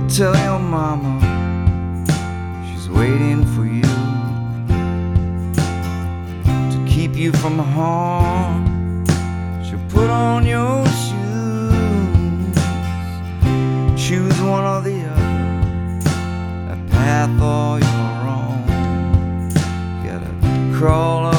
Tell your mama she's waiting for you to keep you from harm. She'll put on your shoes, choose one or the other, a path all your own. You gotta crawl